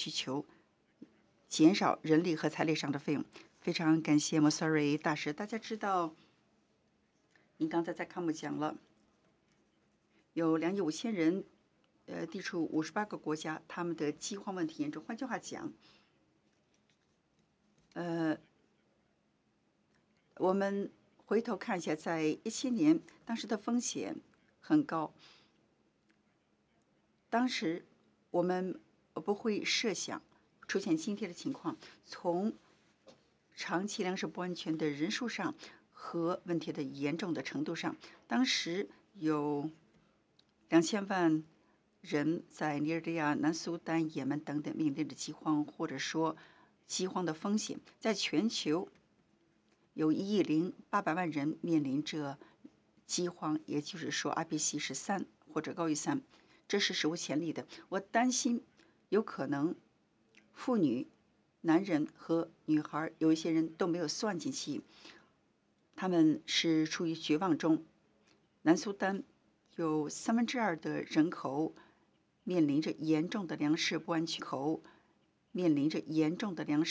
需求，减少人力和财力上的费用。非常感谢 Mosari 大师。大家知道，您刚才在康姆讲了，有2亿5千人，地处58个国家，他们的饥荒问题严重。换句话讲，我们回头看一下，在17年，当时的风险很高。当时我们不会设想出现今天的情况，从长期粮食不安全的人数上和问题的严重的程度上，当时有2000万人在尼日利亚、南苏丹、也门等等面临着饥荒，或者说饥荒的风险。在全球有1亿0800万人面临着饥荒，也就是说 IPC 是3或者高于3，这是史无前例的。我担心有可能妇女、男人和女孩有一些人都没有算进去，他们是处于绝望中。南苏丹有2/3的人口面临着严重的粮食不安全，面临着严重的粮食